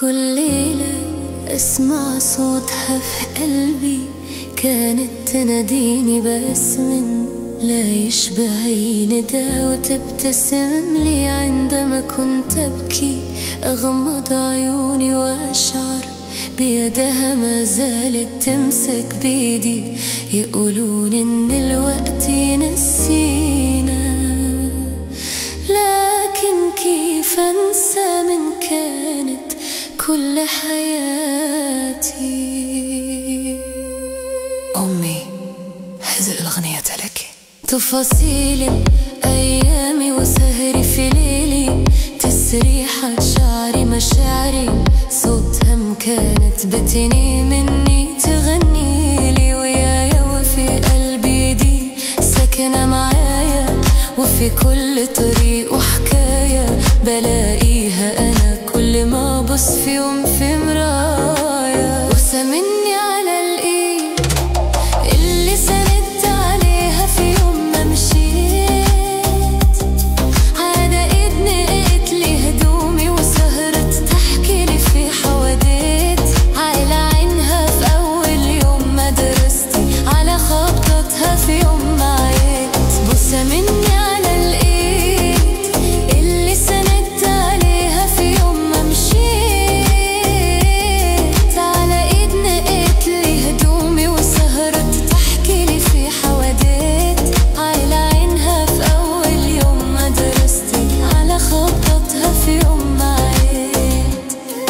كل ليلة أسمع صوتها في قلبي، كانت تناديني باسم لا يشبه نداء، وتبتسم لي عندما كنت أبكي. أغمض عيوني وأشعر بيدها ما زالت تمسك بيدي. يقولون إن الوقت ينسينا، لكن كيف أنسى من كانت كل حياتي. أمي، هذه الأغنية لك. تفاصيل أيامي وسهري في ليلي، تسريحة شعري مشاعري، صوتها كانت بتني مني تغني لي. ويايا وفي قلبي دي ساكنة معايا، وفي كل طريق وحكاية بلاقيها أنا كل ما أبص في يوم في مرايا. وسامني على الإيد اللي سندت عليها في يوم ما مشيت، على إيد نقيت لي هدومي وسهرت تحكي لي في حواديت، على عينها في أول يوم مدرستي، على خبطتها في يوم ما عيت. وسامني على الإيد اللي سندت عليها في يوم ما مشيت، على إيد نقيت لي هدومي وسهرت تحكي لي في حواديت، على عينها في أول يوم مدرستي، على خبطتها في يوم ما عيت.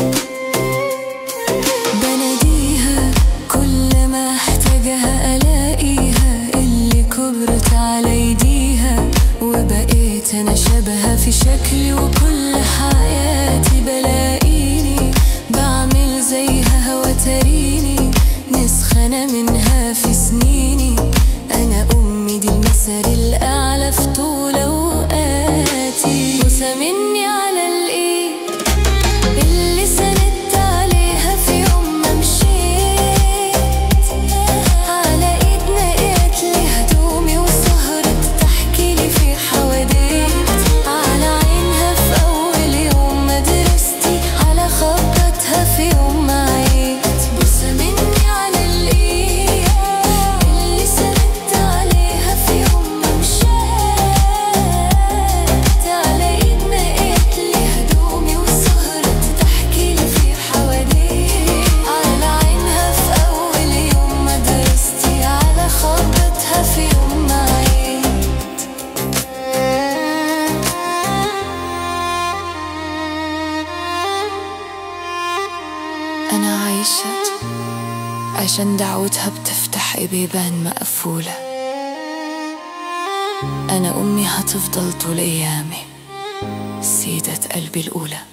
بناديها كل ما احتاجها ألاقيها، اللي كبرت على ايديها، وبقيت أنا شبهها في شكلي وكل حياتي. بلاقيني بعمل زيها هوا تريني، نسخة أنا منها في سنيني. أنا أمي دي المثل الأعلى في طول أوقاتي. وسامني على الإيد اللي سندت عليها في يوم ما مشيت، على إيد نقيت لي هدومي وسهرت تحكي لي في حواديت، على عينها في أول يوم مدرستي، على خبطتها في يوم ما عيت. وسامني على الإيد اللي سندت عليها في يوم ما مشيت، على إيد نقيت لي هدومي وسهرت تحكي لي في حواديت، على عينها في أول يوم مدرستي، على خبطتها في يوم ما عيت. أنا عايشة عشان دعوتها بتفتح بيبان مقفولة. أنا أمي هتفضل طول أيامي سيدة قلبي الأولى.